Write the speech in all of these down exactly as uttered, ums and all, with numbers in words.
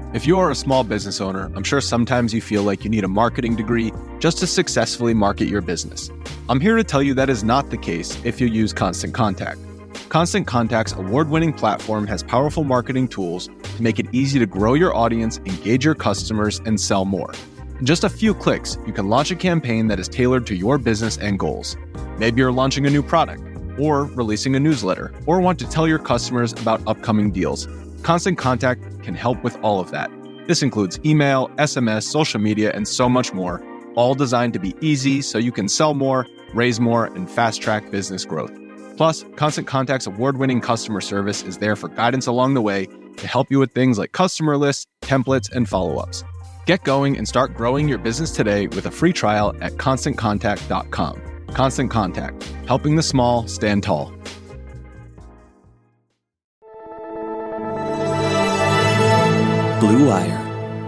If you are a small business owner, I'm sure sometimes you feel like you need a marketing degree just to successfully market your business. I'm here to tell you that is not the case if you use Constant Contact. Constant Contact's award-winning platform has powerful marketing tools to make it easy to grow your audience, engage your customers, and sell more. In just a few clicks, you can launch a campaign that is tailored to your business and goals. Maybe you're launching a new product, or releasing a newsletter, or want to tell your customers about upcoming deals. Constant Contact can help with all of that. This includes email, S M S, social media, and so much more, all designed to be easy so you can sell more, raise more, and fast-track business growth. Plus, Constant Contact's award-winning customer service is there for guidance along the way to help you with things like customer lists, templates, and follow-ups. Get going and start growing your business today with a free trial at constant contact dot com. Constant Contact, helping the small stand tall. Blue Wire.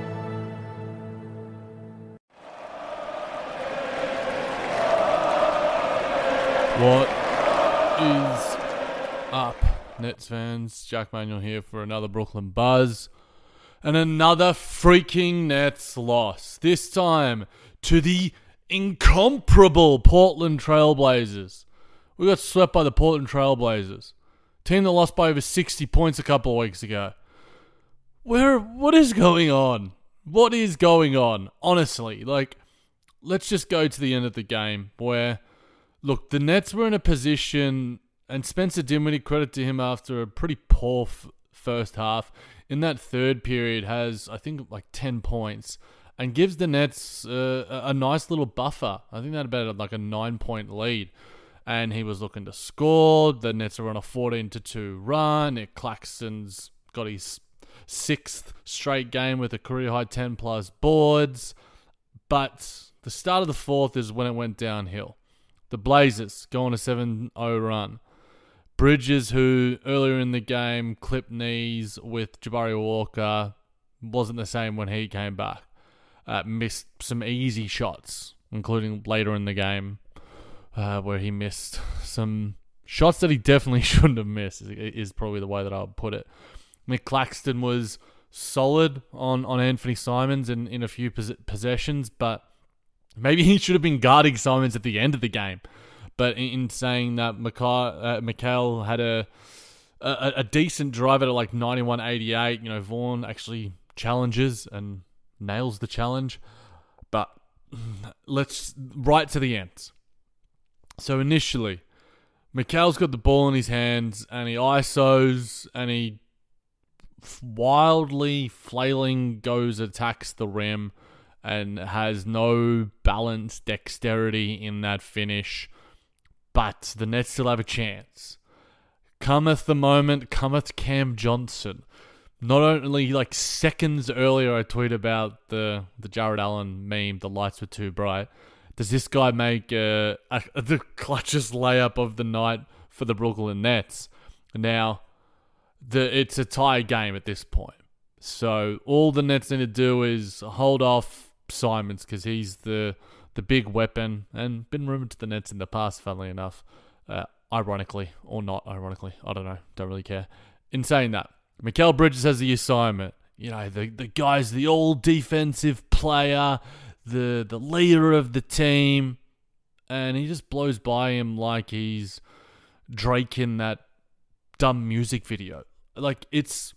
What is up, Nets fans? Jack Manuel here for another Brooklyn Buzz. And another freaking Nets loss. This time to the incomparable Portland Trailblazers. We got swept by the Portland Trailblazers. Team that lost by over sixty points a couple of weeks ago. Where, what is going on? What is going on? Honestly, like, let's just go to the end of the game where, look, the Nets were in a position, and Spencer Dinwiddie, credit to him after a pretty poor f- first half, in that third period has, I think, like ten points and gives the Nets uh, a, a nice little buffer. I think that about like a nine-point lead. And he was looking to score. The Nets are on a fourteen to two run. Nick Claxton's got his sixth straight game with a career-high ten-plus boards. But the start of the fourth is when it went downhill. The Blazers go on a seven oh run. Bridges, who earlier in the game clipped knees with Jabari Walker, wasn't the same when he came back. Uh, missed some easy shots, including later in the game, uh, where he missed some shots that he definitely shouldn't have missed, is, is probably the way that I would put it. Nick Claxton was solid on, on Anthony Simons in, in a few pos- possessions, but maybe he should have been guarding Simons at the end of the game. But in, in saying that, Mikal, uh, Mikal had a, a a decent drive at like ninety-one eighty-eight. You know, Vaughn actually challenges and nails the challenge. But let's right to the end. So initially, Mikal's got the ball in his hands and he I S Os and he wildly flailing goes, attacks the rim and has no balance, dexterity in that finish. But the Nets still have a chance. Cometh the moment, cometh Cam Johnson. Not only like seconds earlier I tweeted about the, the Jared Allen meme, the lights were too bright. Does this guy make uh, a, the clutchest layup of the night for the Brooklyn Nets? Now, the it's a tie game at this point. So all the Nets need to do is hold off Simons because he's the the big weapon and been rumored to the Nets in the past, funnily enough. Uh, ironically, or not ironically. I don't know. Don't really care. In saying that, Mikal Bridges has the assignment. You know, the, the guy's the all-defensive player, the, the leader of the team, and he just blows by him like he's Drake in that dumb music video. Like, it's...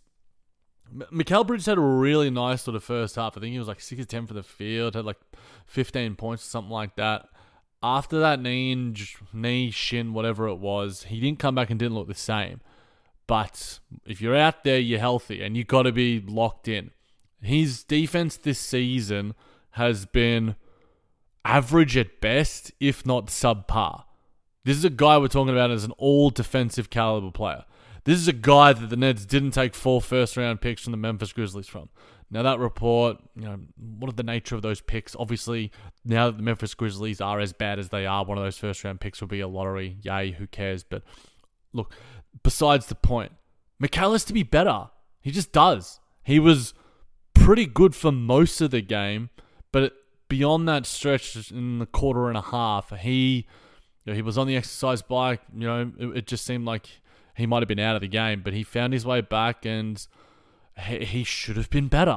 Mikal Bridges had a really nice sort of first half. I think he was like six of ten for the field, had like fifteen points or something like that. After that knee, knee, shin, whatever it was, he didn't come back and didn't look the same. But if you're out there, you're healthy and you got to be locked in. His defense this season has been average at best, if not subpar. This is a guy we're talking about as an all-defensive caliber player. This is a guy that the Nets didn't take four first-round picks from the Memphis Grizzlies from. Now, that report, you know, what are the nature of those picks? Obviously, now that the Memphis Grizzlies are as bad as they are, one of those first-round picks will be a lottery. Yay, who cares? But, look, besides the point, Mikal has to be better. He just does. He was pretty good for most of the game, but beyond that stretch in the quarter and a half, he, you know, he was on the exercise bike. You know, it, it just seemed like he might have been out of the game, but he found his way back and he, he should have been better.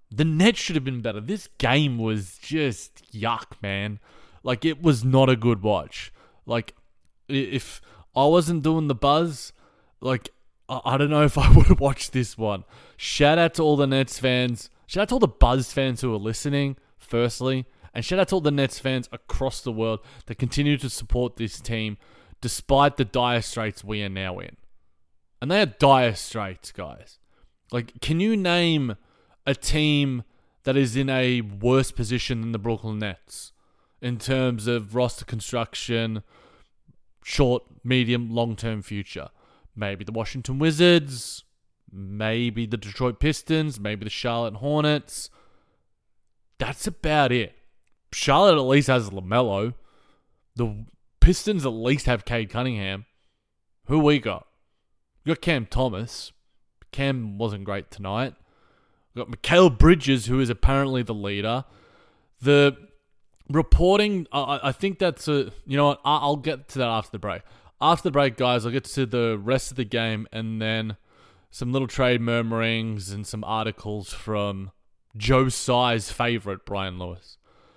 The Nets should have been better. This game was just yuck, man. Like, it was not a good watch. Like, if I wasn't doing the buzz, like, I, I don't know if I would have watched this one. Shout out to all the Nets fans. Shout out to all the Buzz fans who are listening, firstly. And shout out to all the Nets fans across the world that continue to support this team despite the dire straits we are now in. And they are dire straits, guys. Like, can you name a team that is in a worse position than the Brooklyn Nets in terms of roster construction, short, medium, long-term future? Maybe the Washington Wizards, maybe the Detroit Pistons, maybe the Charlotte Hornets. That's about it. Charlotte at least has LaMelo. The Pistons at least have Cade Cunningham. Who we got? We got Cam Thomas. Cam wasn't great tonight. We got Mikal Bridges, who is apparently the leader. The reporting, I, I think that's a... You know what? I'll get to that after the break. After the break, guys, I'll get to the rest of the game and then some little trade murmurings and some articles from Joe Tsai's favorite, Brian Lewis.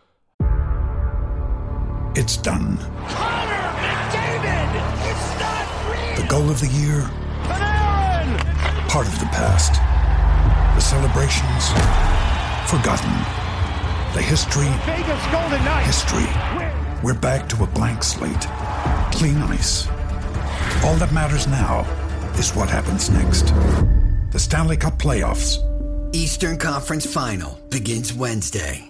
It's done. Connor McDavid! It's not real! The goal of the year, Panarin! part of the past. The celebrations, forgotten. The history, Vegas Golden Knights! history. We're back to a blank slate. Clean ice. All that matters now is what happens next. The Stanley Cup playoffs. Eastern Conference Final begins Wednesday.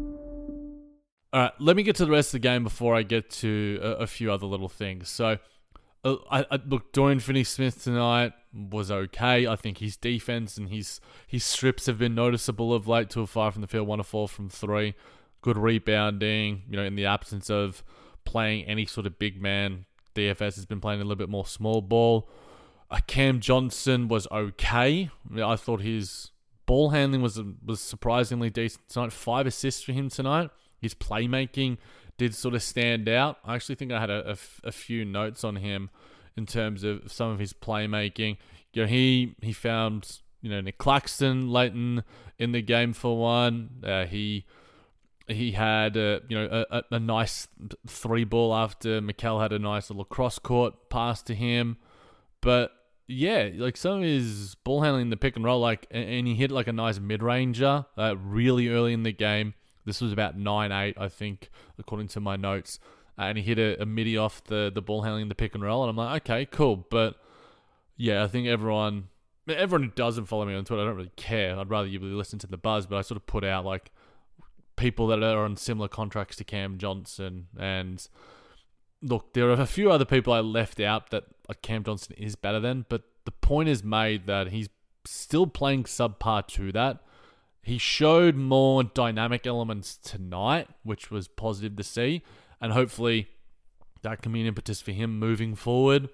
All right, let me get to the rest of the game before I get to a, a few other little things. So, uh, I, I look, Dorian Finney-Smith tonight was okay. I think his defense and his his strips have been noticeable of late. Two of five from the field, one of four from three. Good rebounding. You know, in the absence of playing any sort of big man, D F S has been playing a little bit more small ball. Uh, Cam Johnson was okay. I thought his ball handling was was surprisingly decent tonight. Five assists for him tonight. His playmaking did sort of stand out. I actually think I had a, a, a few notes on him in terms of some of his playmaking. You know, he he found you know Nick Claxton late in, in the game for one. Uh, he he had a, you know a, a nice three ball after Mikal had a nice little cross court pass to him. But yeah, like some of his ball handling in the pick and roll, like and he hit like a nice mid ranger uh, really early in the game. This was about nine eight, I think, according to my notes. Uh, and he hit a, a midi off the, the ball handling the pick and roll. And I'm like, okay, cool. But yeah, I think everyone everyone who doesn't follow me on Twitter, I don't really care. I'd rather you really listen to the buzz. But I sort of put out like people that are on similar contracts to Cam Johnson. And look, there are a few other people I left out that like, Cam Johnson is better than. But the point is made that he's still playing subpar to that. He showed more dynamic elements tonight, which was positive to see. And hopefully that can be an impetus for him moving forward.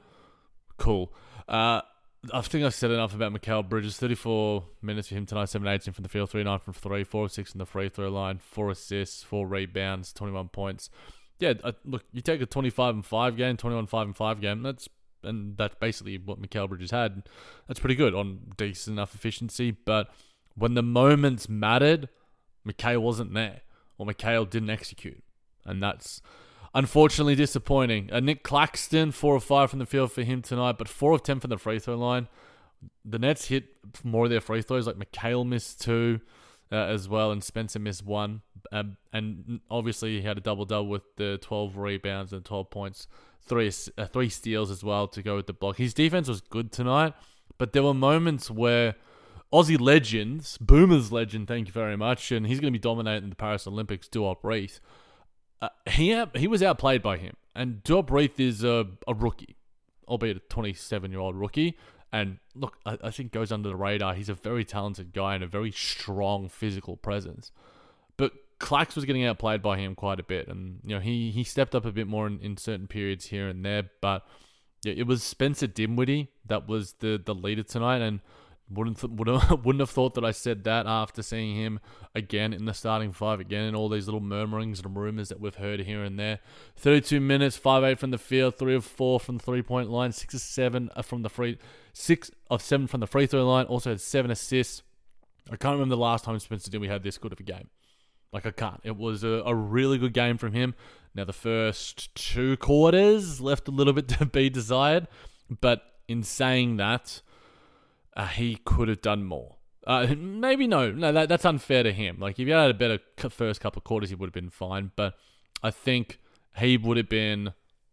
Cool. Uh, I think I've said enough about Mikal Bridges. thirty-four minutes for him tonight, seven eighteen from the field, three nine from three, four of six from the free throw line, four assists, four rebounds, twenty-one points. Yeah, uh, look, you take a twenty-five and five game, twenty-one five and five game, that's and that's basically what Mikal Bridges had. That's pretty good on decent enough efficiency, but when the moments mattered, Mikal wasn't there, or Mikal didn't execute. And that's unfortunately disappointing. Uh, Nick Claxton, four of five from the field for him tonight, but four of ten from the free throw line. The Nets hit more of their free throws, like Mikal missed two uh, as well, and Spencer missed one. Um, and obviously he had a double-double with the twelve rebounds and twelve points, three, uh, three steals as well to go with the block. His defense was good tonight, but there were moments where Aussie legends, Boomers legend, thank you very much, and he's going to be dominating the Paris Olympics, Duop Reith. Uh, he he was outplayed by him, and Duop Reith is a, a rookie, albeit a twenty-seven-year-old rookie, and look, I, I think goes under the radar. He's a very talented guy and a very strong physical presence. But Clax was getting outplayed by him quite a bit, and you know he, he stepped up a bit more in, in certain periods here and there, but yeah, it was Spencer Dinwiddie that was the, the leader tonight, and Wouldn't th- wouldn't wouldn't have thought that I said that after seeing him again in the starting five again, and all these little murmurings and rumors that we've heard here and there. thirty-two minutes, five eight from the field, three of four from the three point line, six of seven from the free, six of seven from the free throw line. Also had seven assists. I can't remember the last time Spencer Dinwiddie had this good of a game. Like, I can't. It was a, a really good game from him. Now, the first two quarters left a little bit to be desired. But in saying that, uh, he could have done more. Uh, maybe no. No, that, that's unfair to him. Like, if he had a better first couple of quarters, he would have been fine. But I think he would have been...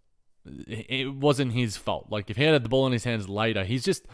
It wasn't his fault. Like, if he had the ball in his hands later, he's just...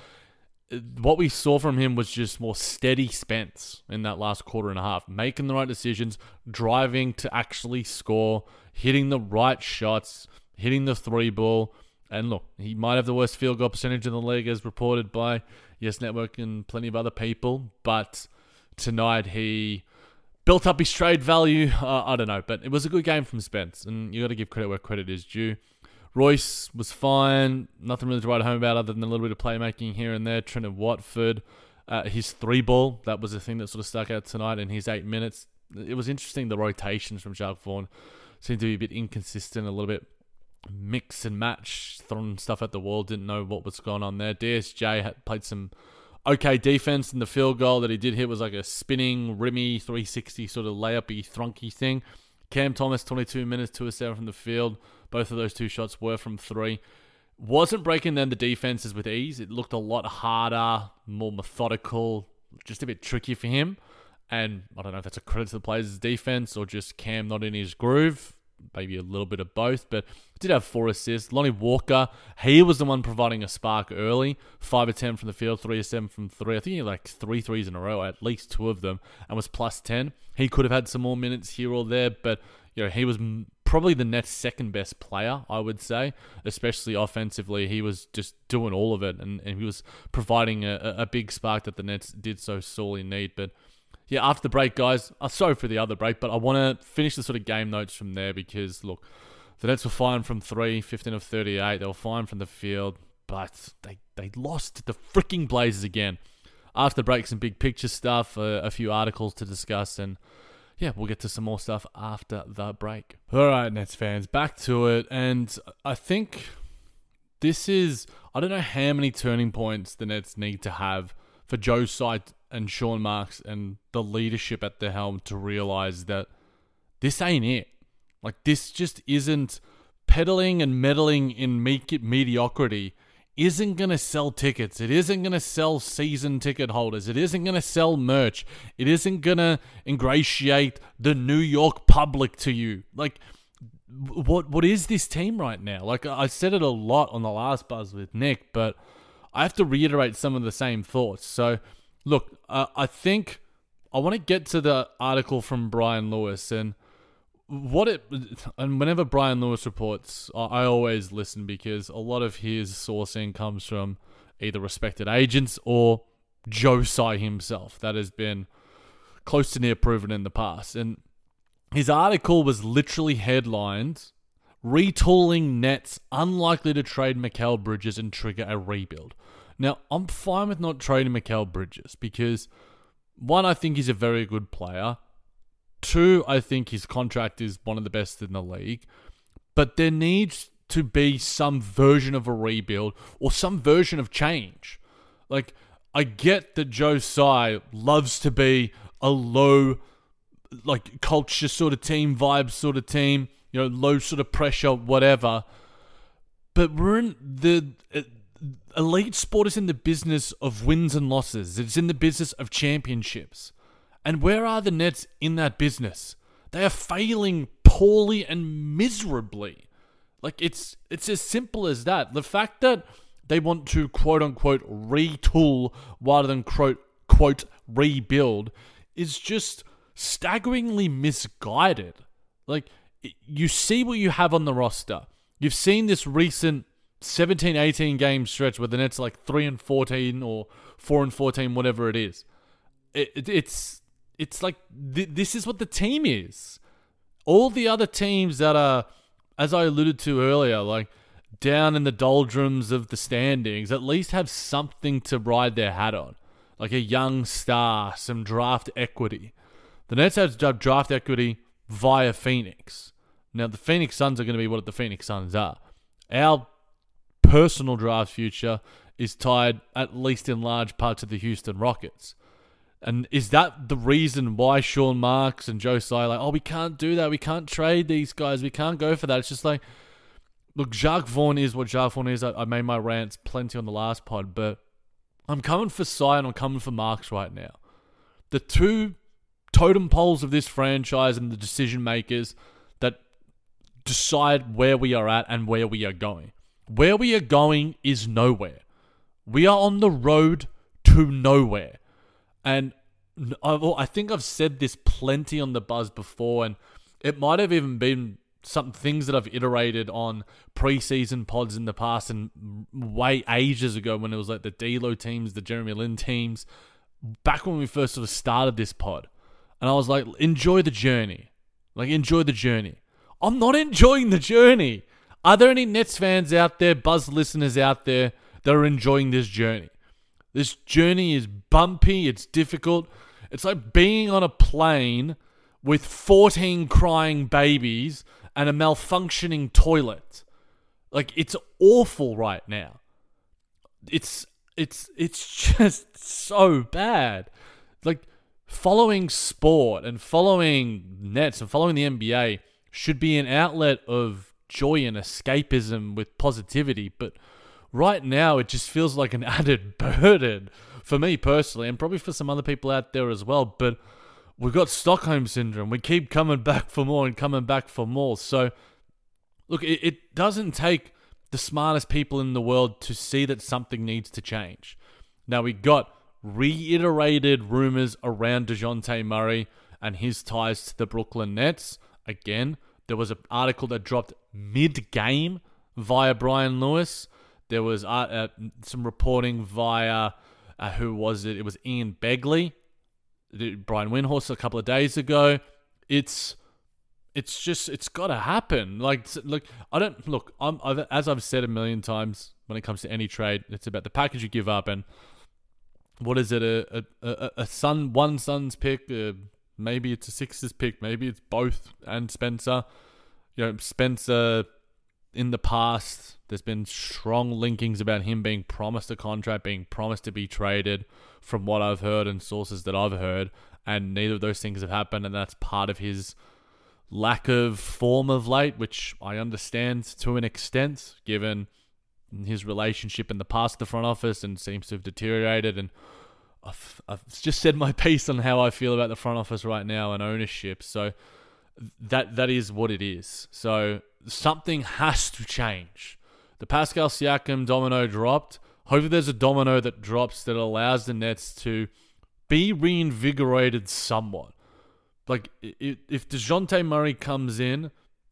What we saw from him was just more steady Spence in that last quarter and a half. Making the right decisions, driving to actually score, hitting the right shots, hitting the three ball. And look, he might have the worst field goal percentage in the league as reported by Yes Network and plenty of other people. But tonight he built up his trade value. Uh, I don't know. But it was a good game from Spence. And you got to give credit where credit is due. Royce was fine. Nothing really to write home about other than a little bit of playmaking here and there. Trent Watford, uh, his three ball, that was the thing that sort of stuck out tonight in his eight minutes. It was interesting, the rotations from Jacques Vaughn seemed to be a bit inconsistent, a little bit mix and match, throwing stuff at the wall, didn't know what was going on there. D S J had played some okay defense, and the field goal that he did hit was like a spinning, rimmy, three sixty sort of layup-y, thrunky thing. Cam Thomas, twenty-two minutes, two of seven from the field. Both of those two shots were from three. Wasn't breaking then the defenses with ease. It looked a lot harder, more methodical, just a bit tricky for him. And I don't know if that's a credit to the players' defense or just Cam not in his groove. Maybe a little bit of both, but did have four assists. Lonnie Walker, he was the one providing a spark early. five of ten from the field, three of seven from three. I think he had like three threes in a row, at least two of them, and was plus ten. He could have had some more minutes here or there, but you know he was probably the Nets' second best player, I would say, especially offensively. He was just doing all of it, and, and he was providing a, a big spark that the Nets did so sorely need. But yeah, after the break, guys, I'm sorry for the other break, but I want to finish the sort of game notes from there because, look, the Nets were fine from three, fifteen of thirty-eight. They were fine from the field, but they, they lost to the freaking Blazers again. After the break, some big picture stuff, uh, a few articles to discuss, and yeah, we'll get to some more stuff after the break. All right, Nets fans, back to it. And I think this is, I don't know how many turning points the Nets need to have for Joe Tsai and Sean Marks and the leadership at the helm to realize that this ain't it. Like, this just isn't peddling and meddling in me- mediocrity isn't going to sell tickets. It isn't going to sell season ticket holders. It isn't going to sell merch. It isn't going to ingratiate the New York public to you. Like, what what is this team right now? Like, I said it a lot on the last buzz with Nick, but I have to reiterate some of the same thoughts. So, look, uh, I think I want to get to the article from Brian Lewis, and what it, and whenever Brian Lewis reports, I always listen because a lot of his sourcing comes from either respected agents or Joe Tsai himself. That has been close to near proven in the past. And his article was literally headlined, "Retooling Nets unlikely to trade Mikal Bridges and trigger a rebuild." Now, I'm fine with not trading Mikal Bridges because, one, I think he's a very good player. Two, I think his contract is one of the best in the league. But there needs to be some version of a rebuild or some version of change. Like, I get that Joe Tsai loves to be a low, like, culture sort of team, vibe sort of team, you know, low sort of pressure, whatever. But we're in the... Uh, elite sport is in the business of wins and losses. It's in the business of championships. And where are the Nets in that business? They are failing poorly and miserably. Like, it's it's as simple as that. The fact that they want to quote-unquote retool rather than quote, quote rebuild is just staggeringly misguided. Like, you see what you have on the roster. You've seen this recent seventeen eighteen game stretch where the Nets are like three and fourteen or four and fourteen, whatever it is. It, it, it's... It's like, th- this is what the team is. All the other teams that are, as I alluded to earlier, like down in the doldrums of the standings, at least have something to ride their hat on. Like a young star, some draft equity. The Nets have draft equity via Phoenix. Now, the Phoenix Suns are going to be what the Phoenix Suns are. Our personal draft future is tied, at least in large part, to the Houston Rockets. And is that the reason why Sean Marks and Joe Tsai are like, oh, we can't do that. We can't trade these guys. We can't go for that. It's just like, look, Jacques Vaughn is what Jacques Vaughn is. I, I made my rants plenty on the last pod, but I'm coming for Tsai and I'm coming for Marks right now. The two totem poles of this franchise and the decision makers that decide where we are at and where we are going. Where we are going is nowhere. We are on the road to nowhere. And I've, I think I've said this plenty on the Buzz before, and it might have even been some things that I've iterated on preseason pods in the past and way ages ago when it was like the D'Lo teams, the Jeremy Lin teams, back when we first sort of started this pod. And I was like, enjoy the journey. Like, enjoy the journey. I'm not enjoying the journey. Are there any Nets fans out there, Buzz listeners out there, that are enjoying this journey? This journey is bumpy, it's difficult. It's like being on a plane with fourteen crying babies and a malfunctioning toilet. Like, it's awful right now. It's it's it's just so bad. Like, following sport and following Nets and following the N B A should be an outlet of joy and escapism with positivity, but right now, it just feels like an added burden for me personally, and probably for some other people out there as well. But we've got Stockholm Syndrome. We keep coming back for more and coming back for more. So, look, it, it doesn't take the smartest people in the world to see that something needs to change. Now, we got reiterated rumors around DeJounte Murray and his ties to the Brooklyn Nets. Again, there was an article that dropped mid-game via Brian Lewis. There was uh, uh, some reporting via, uh, who was it? It was Ian Begley, Brian Windhorst a couple of days ago. It's it's just, it's got to happen. Like, look, I don't, look, I'm, I've, as I've said a million times when it comes to any trade, it's about the package you give up. And what is it? A, a, a, a Sun, one Suns pick, uh, maybe it's a Sixers pick, maybe it's both and Spencer. You know, Spencer, in the past, there's been strong linkings about him being promised a contract, being promised to be traded, from what I've heard and sources that I've heard, and neither of those things have happened, and that's part of his lack of form of late, which I understand to an extent, given his relationship in the past with the front office, and seems to have deteriorated. And I've, I've just said my piece on how I feel about the front office right now and ownership, so that that is what it is. So something has to change. The Pascal Siakam domino dropped. Hopefully there's a domino that drops that allows the Nets to be reinvigorated somewhat. Like, if DeJounte Murray comes in,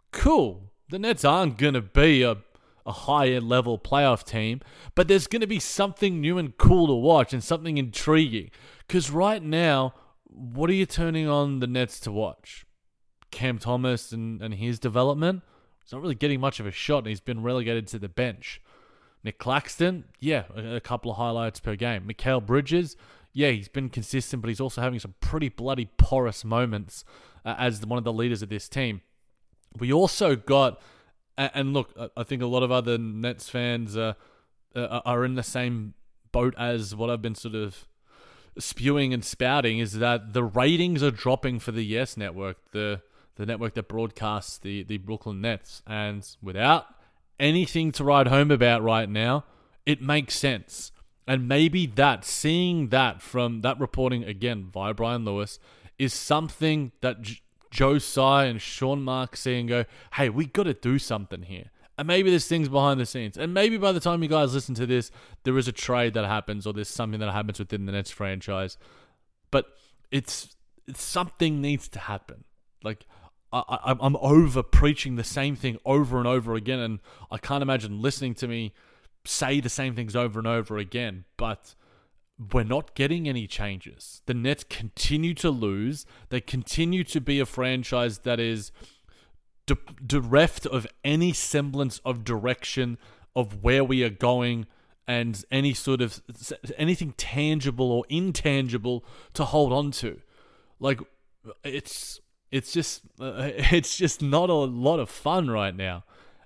cool. The Nets aren't going to be a, a higher level playoff team, but there's going to be something new and cool to watch and something intriguing. Because right now, what are you turning on the Nets to watch? Cam Thomas and, and his development? He's not really getting much of a shot, and he's been relegated to the bench. Nick Claxton, yeah, a, a couple of highlights per game. Mikal Bridges, yeah, he's been consistent, but he's also having some pretty bloody porous moments uh, as one of the leaders of this team. We also got, and, and look, I think a lot of other Nets fans uh, uh, are in the same boat as what I've been sort of spewing and spouting, is that the ratings are dropping for the Yes Network, the the network that broadcasts the, the Brooklyn Nets. And without anything to write home about right now, it makes sense. And maybe that, seeing that from that reporting, again, via Brian Lewis, is something that J- Joe Tsai and Sean Marks see and go, hey, we got to do something here. And maybe there's things behind the scenes. And maybe by the time you guys listen to this, there is a trade that happens, or there's something that happens within the Nets franchise. But it's, it's something needs to happen. Like, I, I'm over preaching the same thing over and over again, and I can't imagine listening to me say the same things over and over again, but we're not getting any changes. The Nets continue to lose. They continue to be a franchise that is de- bereft of any semblance of direction of where we are going and any sort of anything tangible or intangible to hold on to. Like, it's... It's just, uh, it's just not a lot of fun right now,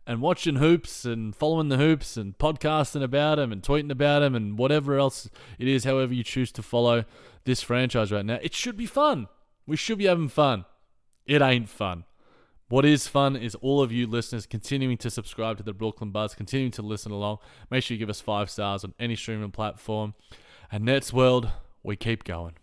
and watching hoops and following the hoops and podcasting about them and tweeting about them and whatever else it is, however you choose to follow this franchise right now, it should be fun. We should be having fun. It ain't fun. What is fun is all of you listeners continuing to subscribe to the Brooklyn Buzz, continuing to listen along. Make sure you give us five stars on any streaming platform. And Nets World, we keep going.